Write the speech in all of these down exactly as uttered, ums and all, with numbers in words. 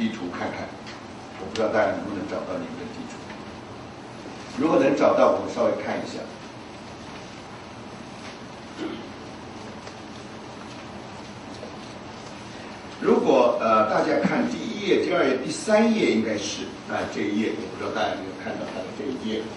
地图看看，我不知道大家能不能找到你们的地图。如果能找到，我们稍微看一下。如果呃大家看第一页、第二页、第三页，应该是啊、呃、这一页，我不知道大家有没有看到它的这一页。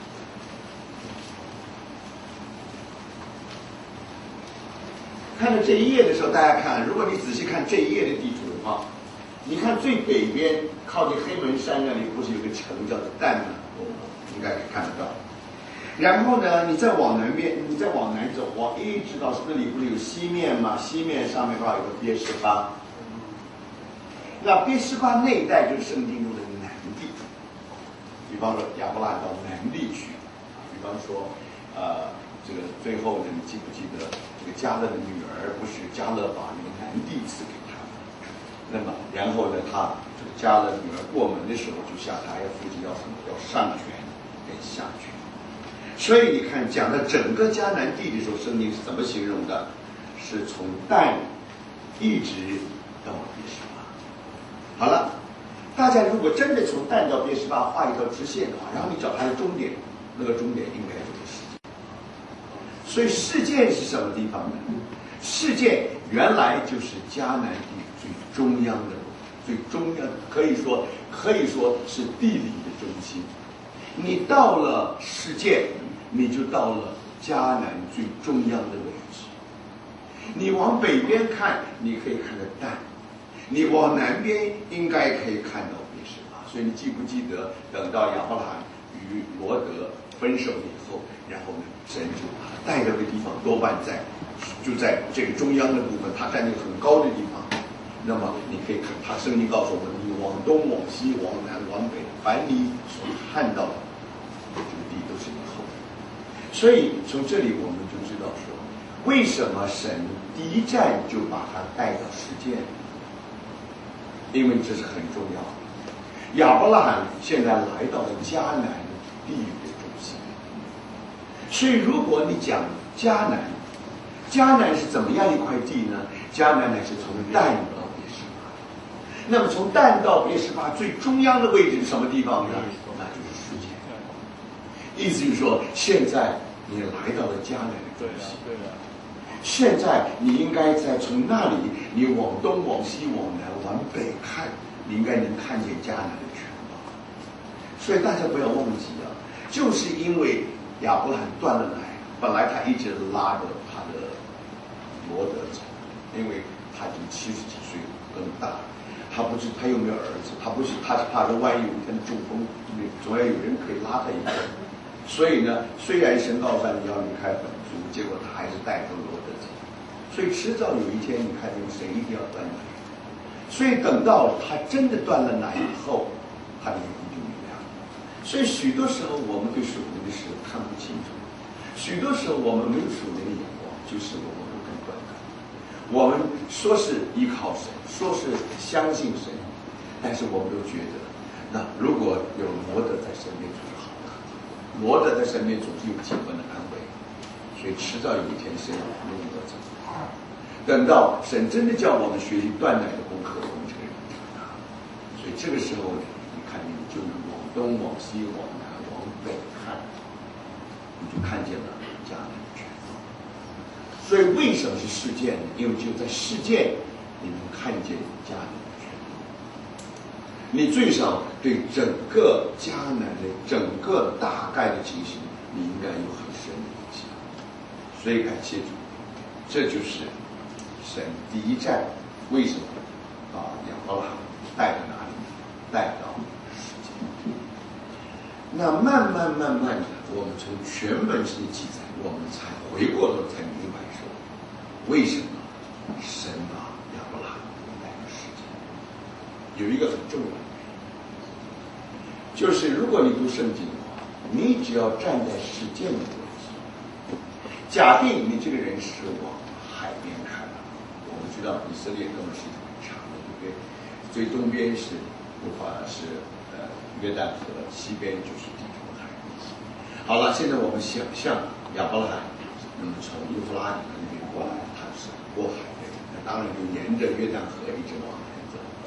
看到这一页的时候，大家看，如果你仔细看这一页的地图的话，你看最北边靠近黑门山那里，不是有个城叫做旦吗？应该可以看得到。然后呢，你再往南边，你再往南走，往一直到那里不是有西面吗？西面上面的话有个别什巴。那别什巴那一带就是圣经中的南地，比方说亚伯拉罕到南地去，比方说，呃，这个最后呢，你记不记得这个迦勒的女儿不是迦勒把那个南地赐给他？那么然后呢，他这个迦勒女儿过门的时候就下台，要父亲要什么？要上权跟下权。所以你看，讲的整个迦南地的时候，圣经是怎么形容的？是从但一直到别什巴。好了，大家如果真的从但到别什巴画一条直线的话，然后你找它的终点，那个终点应该就是事件。所以事件是什么地方呢？事件原来就是迦南地最中央的、最中央，可以说可以说是地理的中心。你到了事件，你就到了迦南最中央的位置。你往北边看，你可以看到但；你往南边应该可以看到别什巴。所以你记不记得，等到亚伯拉罕与罗德分手以后，然后呢，神就把他带到的地方多半在就在这个中央的部分，他站在很高的地方。那么你可以看，他圣经告诉我们，你往东、往西、往南、往北，凡你所看到的这个地都是你后的。所以从这里我们就知道说，为什么神第一站就把他带到世界？因为这是很重要的。亚伯拉罕现在来到了迦南地域的中心，所以如果你讲迦南，迦南是怎么样一块地呢？迦南乃是从但到别什巴。那么从但到别什巴最中央的位置是什么地方呢？那就是世界。意思就是说，现在你来到了迦南的中心，现在你应该在从那里，你往东、往西、往南、往北看，你应该能看见迦南的全貌。所以大家不要忘记啊，就是因为亚伯拉罕断了奶，本来他一直拉着他的罗德走，因为他已经七十几岁更大，他不是他又没有儿子，他不是他是怕说万一有一天中风，总要有人可以拉他一把。所以呢，虽然神告诉他你要离开本族，结果他还是带着罗德走。所以迟早有一天，你看见谁一定要断奶。所以等到他真的断了奶以后，他的眼睛就明亮了。所以许多时候我们对属灵的事看不清楚，许多时候我们没有属灵的眼光，就是我们不肯断奶。我们说是依靠神，说是相信神，但是我们都觉得，那如果有罗德在身边就是好的，罗德在身边总是有几分的安慰，所以迟早有一天神要用罗德。等到神真的叫我们学习断奶的功课，我们这个人长大。所以这个时候，你看你就往东、往西、往南、往北看，你就看见了迦南的全貌。所以为什么是事件呢？因为只有在事件，你能看见迦南的全貌。你最少对整个迦南的整个大概的情形，你应该有很深的印象。所以感谢主，这就是神第一站，为什么把亚伯拉罕带到哪里？带到世界。那慢慢慢慢的，我们从全本书的记载，我们才回过头才明白说，为什么神把亚伯拉罕带到世界？有一个很重要的原因，就是如果你读圣经的话，你只要站在世界的位置，假定你这个人是往海边看的。我们知道以色列根本是很长的，对不对？最东边是不法是呃约旦河，西边就是地中海。好了，现在我们想象亚伯拉罕，那么从幼发拉底那边过来，他是过海的，那当然就沿着约旦河一直往南走。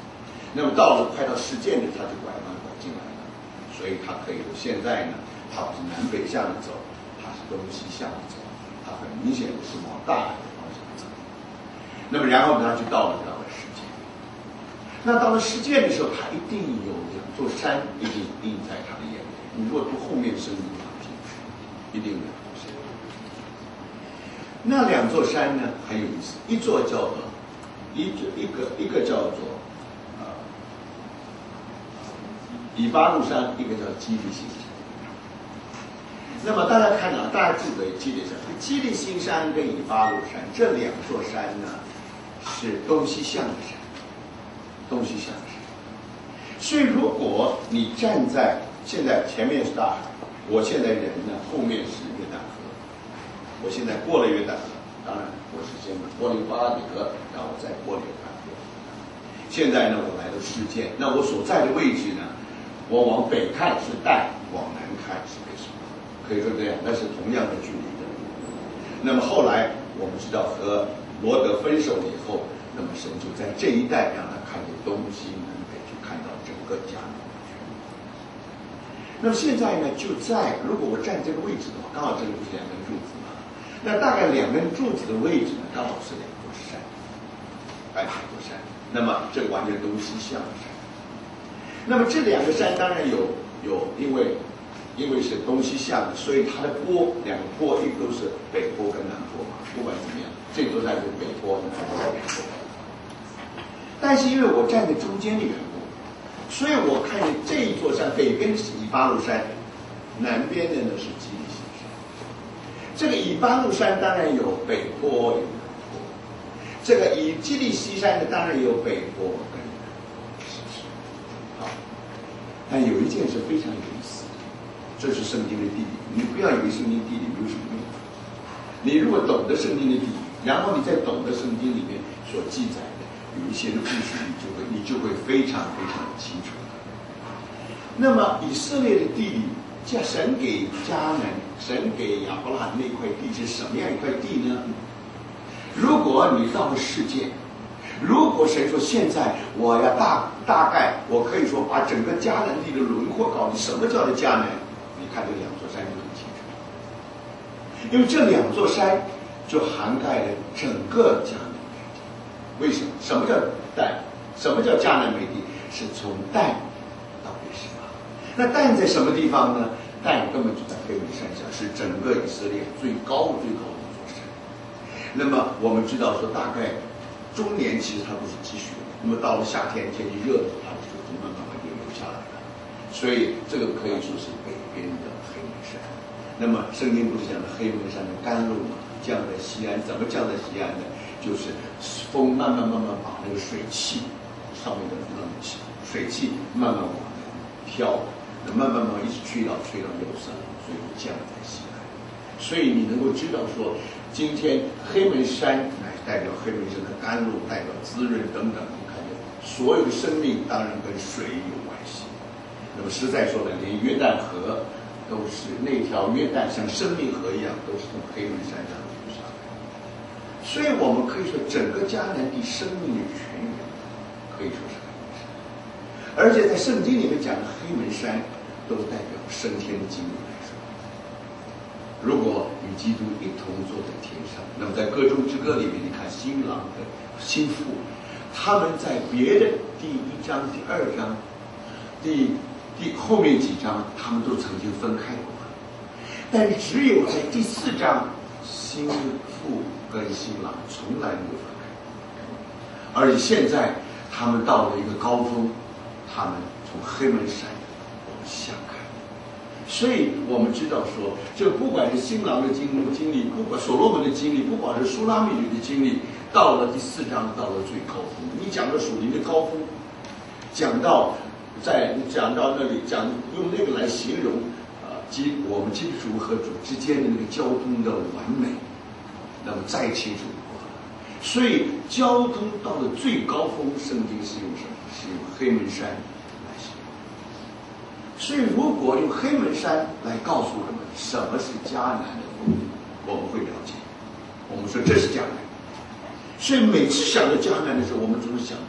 那么到了快到事件呢，他就拐弯拐进来了，所以他可以说现在呢，他不是南北向的走，他是东西向的走，他很明显的是往大海的方向走。那么然后他就到了到了事件，那到了事件的时候，他一定有两座山一定印在他的眼里。你如果读后面生命的话，一定有两座山。那两座山呢很有意思，一座叫做一一个一个叫做呃以巴路山，一个叫基利心山。那么大家看到，大家记得基利山、基利心山跟以巴路山这两座山呢，是东西向的山，东西向的山。所以如果你站在现在前面是大海，我现在人呢后面是约旦河，我现在过了约旦河，当然我是先过了巴拉底河，然后再过了约旦河。现在呢我来到事件，那我所在的位置呢，我往北看是但，往南看是贝什，可以说这样，那是同样的距离的。那么后来我们知道和罗德分手以后，那么神就在这一带让他看见东西南北，就看到整个迦南。那么现在呢，就在如果我站这个位置的话，刚好这个就是两根柱子嘛，那大概两根柱子的位置呢，刚好是两座山，哎，两座山。那么这完全东西向的山。那么这两个山当然有有，因为因为是东西向的，所以它的坡两个坡，一个都是北坡跟南坡嘛。不管怎么样，这座山是北坡，那座山南坡。但是因为我站在中间的缘故，所以我看见这一座山，北边是以巴路山，南边的呢是基利心山。这个以巴路山当然有北坡有南坡，这个以基利西山呢当然有北坡跟南坡，是不是？好，但有一件事非常有意思，这是圣经的地理。你不要以为圣经地理没有什么用，你如果懂得圣经的地理，然后你再懂得圣经里面所记载的有一些的故事，你就会你就会非常非常的清楚。那么以色列的地理，叫神给迦南，神给亚伯拉罕那块地是什么样一块地呢？如果你到了世界，如果神说现在我要大大概，我可以说把整个迦南地的轮廓告诉你，什么叫做迦南？你看这两座山就很清楚，因为这两座山就涵盖了整个迦南美地。为什么？什么叫但？什么叫迦南美地？是从但到别是巴。那但在什么地方呢？但根本就在黑门山下，是整个以色列最高最高的一座山。那么我们知道说，大概中年其实它都是积雪，那么到了夏天天气热的时候，它的雪就慢慢慢就流下来了。所以这个可以说是北边的黑门山。那么圣经不是讲的黑门山的甘露吗？降在西安，怎么降在西安呢？就是风慢慢慢慢把那个水汽上面的冷气、水汽慢慢往南飘，那慢慢慢慢一直吹到吹到右上，所以就降在西安。所以你能够知道说，今天黑门山乃代表黑门山的甘露，代表滋润等等。你看见所有的生命当然跟水有关系。那么实在说呢，连约旦河都是那条约旦像生命河一样，都是从黑门山上流下来。所以我们可以说，整个迦南地生命的泉源可以说是黑门山。而且在圣经里面讲的黑门山，都代表升天的经历来说。如果与基督一同坐在天上，那么在歌中之歌里面，你看新郎的新妇，他们在别的第一章、第二章、第第后面几章，他们都曾经分开过，但是只有在第四章，新妇跟新郎从来没有分开，而且现在他们到了一个高峰，他们从黑门山往下看。所以我们知道说，这不管是新郎的经经历，不管所罗门的经历，不管是书拉密女的经历，到了第四章，到了最高峰。你讲到属灵的高峰，讲到在讲到那里讲用那个来形容啊，基我们基督徒和主之间的那个交通的完美，那么再清楚不过了。所以交通到了最高峰，圣经是用什么？是用黑门山来形容。所以如果用黑门山来告诉我们什么是迦南的风景，我们会了解。我们说这是迦南。所以每次想到迦南的时候，我们总是想到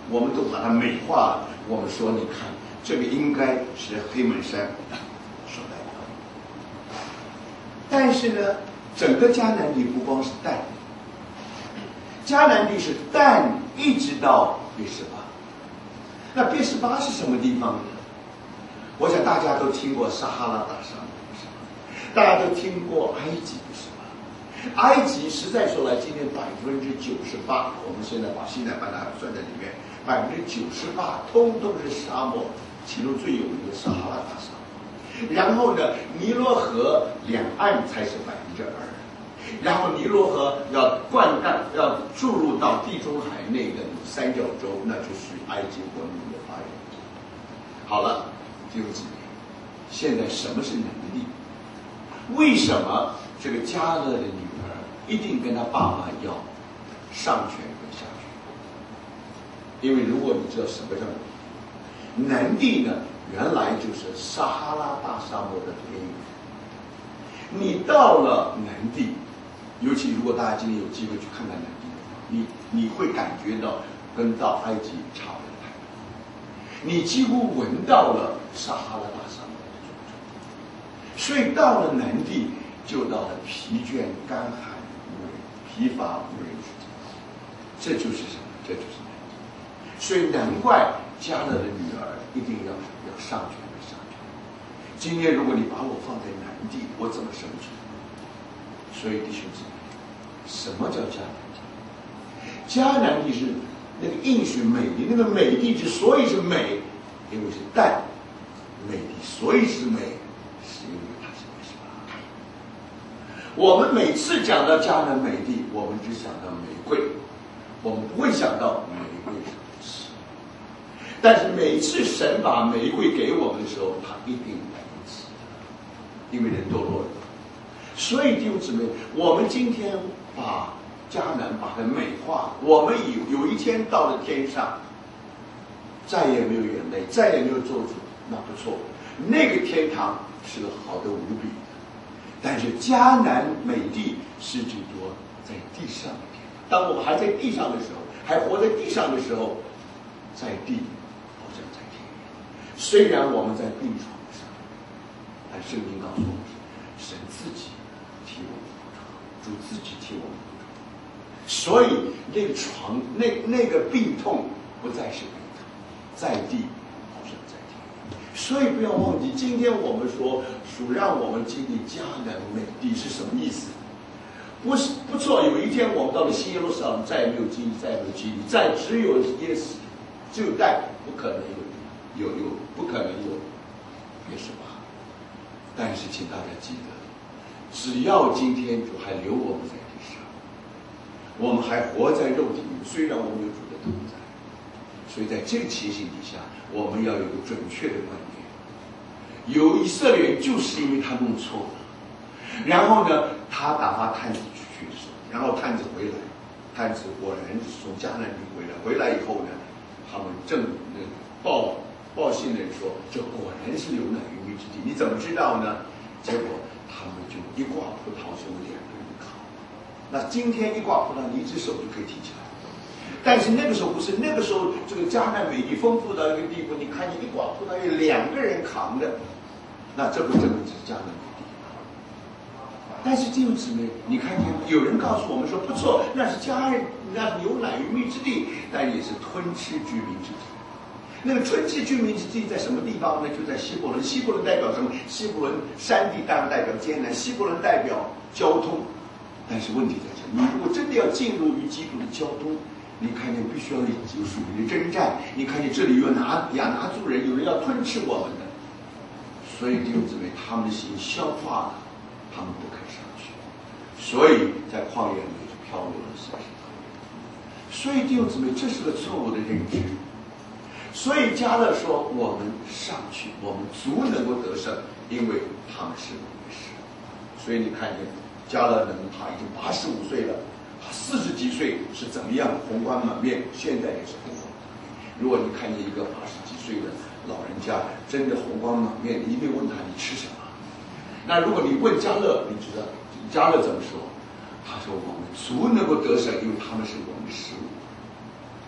我们都把它美化了。我们说，你看，这个应该是黑门山所代表。但是呢，整个迦南地不光是但，迦南地是但一直到别是巴。那别是巴是什么地方呢？我想大家都听过撒哈拉大沙漠，是吧？大家都听过埃及，是吧？埃及实在说来，今天百分之九十八，我们现在把西奈半岛海算在里面，百分之九十八通通是沙漠，其中最有名的撒哈拉大沙漠。然后呢，尼罗河两岸才是百分之二，然后尼罗河要灌溉，要注入到地中海那个三角洲，那就属于埃及文明的发源地。好了。弟兄姊妹，现在什么是能力？为什么这个迦勒的女儿一定跟她爸爸要上权跟下权？因为如果你知道什么叫南地呢，原来就是撒哈拉大沙漠的边缘。你到了南地，尤其如果大家今天有机会去看看南地，你你会感觉到跟到埃及差不多。你几乎闻到了撒哈拉大沙漠的种种，所以到了南地，就到了疲倦、干旱、无人、疲乏、无人之地。这就是什么？这就是南地。所以难怪迦勒的女儿一定要要上权的上权。今天如果你把我放在南地，我怎么生存？所以弟兄姊妹，什么叫迦南地？迦南地是。那个应许美地，那个美地之所以是美，因为是但美地，所以是美，是因为它是别是巴。我们每次讲到迦南美地，我们只想到玫瑰，我们不会想到玫瑰是不是。但是每次神把玫瑰给我们的时候，他一定来一次，因为人堕落了。所以弟兄姊妹，我们今天把迦南把它美化，我们有有一天到了天上，再也没有眼泪，再也没有咒诅，那不错，那个天堂是个好的无比的。但是迦南美地是指着在地上的天堂。当我们还在地上的时候，还活在地上的时候，在地好像在天上。虽然我们在病床上，但圣经告诉我们，神自己替我们铺床，主自己替我们铺床。所以那个床，那那个病痛不再是病痛，在地好像在天。所以不要忘记，今天我们说主让我们经历迦南美地是什么意思？不是不错，有一天我们到了新耶路撒冷，再也没有经历，再也没有经历，再只有耶稣，只有带，不可能有有有，不可能有别是吧？但是请大家记得，只要今天主还留我们在地上，我们还活在肉体里，虽然我们有主的同在，所以在这个情形底下，我们要有一个准确的观念。有以色列人就是因为他弄错了，然后呢，他打发探子去的时候，然后探子回来，探子果然是从迦南地回来，回来以后呢，他们正那个报报信人说，这果然是流奶与蜜之地，你怎么知道呢？结果他们就一挂葡萄就两个人烤。那今天一挂葡萄，你一只手就可以提起来。但是那个时候不是，那个时候这个迦南美地丰富到一个地步，你看见一挂葡萄有两个人扛着，那这不真的是迦南美地。但是弟兄姊妹，你看见有人告诉我们说，不错，那是迦南，那是牛奶与蜜之地，但也是吞吃居民之地。那个吞吃居民之地在什么地方呢？就在希伯伦。希伯伦代表什么？希伯伦山地当然代表艰难，希伯伦代表交通。但是问题在这，你如果真的要进入于基督的交通，你看见必须要有属灵的征战。你看见这里有拿亚拿族人，有人要吞吃我们的，所以弟兄姊妹，他们的心消化了，他们不肯上去，所以在旷野里就漂流了三十多年。所以弟兄姊妹，这是个错误的认知。所以迦勒说，我们上去，我们足能够得胜，因为他们是我们的神。所以你看见迦勒人，他已经八十五岁了，他四十几岁是怎么样红光满面，现在也是红光满面。如果你看见一个八十几岁的老人家真的红光满面，你一定问他你吃什么。那如果你问迦勒，你知道迦勒怎么说？他说我们足能够得胜，因为他们是我们的食物。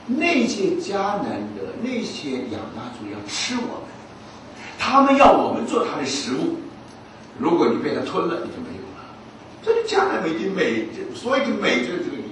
那些迦南的那些亚衲族要吃我们，他们要我们做他的食物。如果你被他吞了，你就没有了。这是迦南美的美，所谓的美就是这个意